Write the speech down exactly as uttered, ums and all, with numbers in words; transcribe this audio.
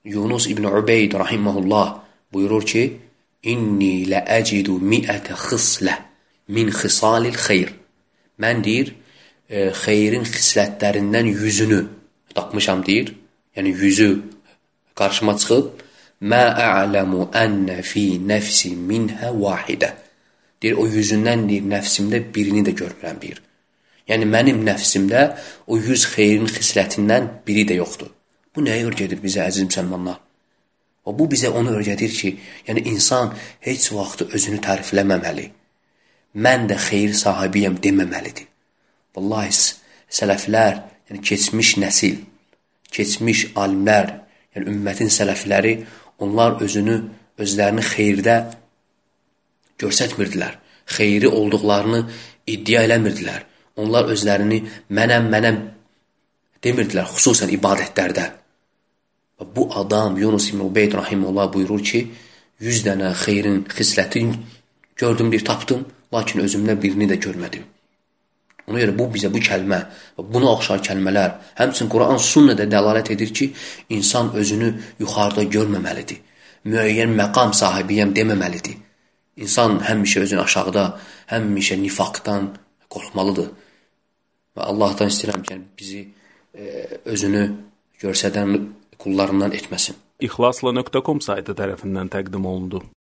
Yunus İbn Ubeyd rahimehullah buyurur ki: "İnni la acidu mi'ate xislə min xisalil xeyr." Mən deyir, e, xeyrin xislətlərindən yüzünü tapmışam deyir. Yəni yüzü qarşıma çıxıb, "Mə a'lamu enne fi nefsi minha vahidə." Deyir, o yüzündən deyir, nəfsimdə birini də görmürəm deyir. Yəni mənim nəfsimdə o yüz xeyrin xislətindən biri də yoxdur. Bu nəyə öyrədir bizə əziz müsəlmanlar? O bu bizə onu öyrədir ki, yəni insan heç vaxt özünü tərifləməməli. Mən də xeyir sahibiyəm deməməlidir. Vallahi sələflər, yəni keçmiş nəsil, keçmiş alimlər, yəni ümmətin sələfləri, onlar özünü, özlərini xeyirdə görsətmirdilər. Xeyri olduqlarını iddia eləmirdilər. Onlar özlərini mənəm, mənəm demirdilər, xüsusən ibadətlərdə. Bu adam, Yunus İbn Ubeyd rahimehullah buyurur ki, yüz dənə xeyrin xislətini gördüm, bir tapdım, lakin özümdə birini də görmədim. Ona görə bu bizə bu kəlmə, buna oxşar kəlmələr, həmçinin Quran sünnədə dəlalət edir ki, insan özünü yuxarıda görməməlidir. Müəyyən məqam sahibiyəm deməməlidir. İnsan həmişə özünü aşağıda, həmişə nifaqdan qorxmalıdır. Və Allahdan istəyirəm ki, bizi e, özünü görsədən qullarından etməsin. İxlasla nöqtə com saytı tərəfindən təqdim olundu.